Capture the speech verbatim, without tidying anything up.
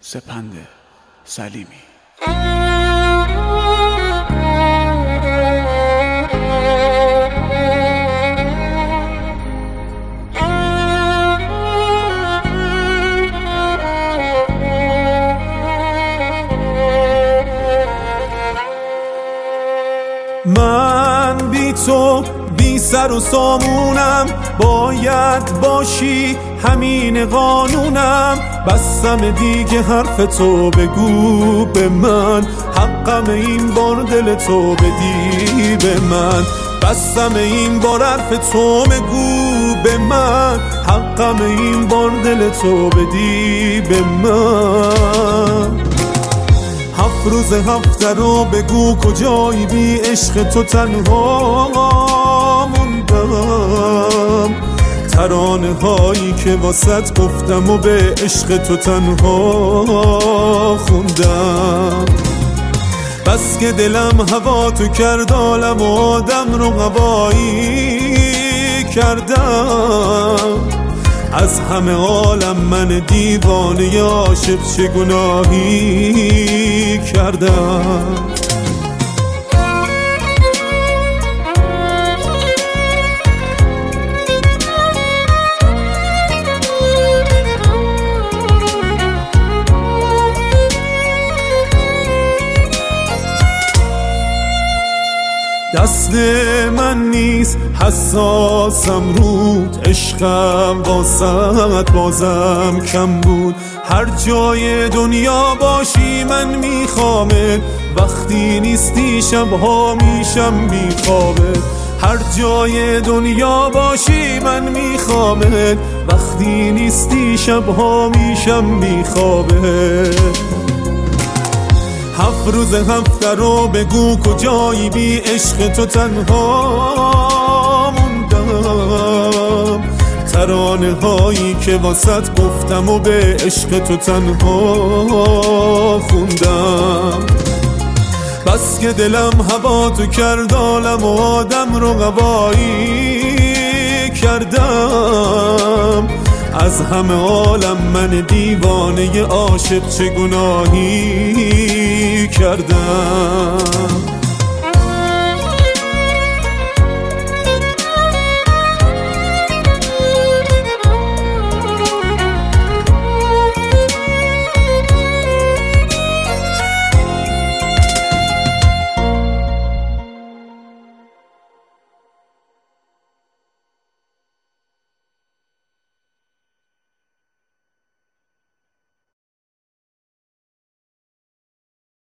سپند سلیمی. من بی تو بی سر و سامونم، باید باشی همین قانونم. بستم دیگه حرف تو بگو به من، حقم این بار دل تو بدی به من. بستم این بار حرف تو بگو به من، حقم این بار دل تو بدی به من. هفت روز هفته رو بگو کجایی، بی عشق تو تنها موندم. ترانه هایی که واسط گفتم و به عشق تو تنها خوندم. بس که دلم هوا تو کرد، عالم و آدم رو هوایی کردم. از همه عالم من دیوانه عاشق چه گناهی کردم. دست من نیست حساسم رود، عشقم واسط بازم کم بود. هر جای دنیا باشی من میخوامت، وقتی نیستی شبها میشم بیخوابت. هر جای دنیا باشی من میخوامت، وقتی نیستی شبها میشم بیخوابت. هفت روز هفته رو بگو کجایی، بی عشق تو تنها موندم. ترانه هایی که واسط گفتم و به عشق تو تنها خوندم. بس که دلم هوا تو کرد، عالم و آدم رو هوایی کردم. از همه عالم من دیوانه عاشق چه گناهی کردم.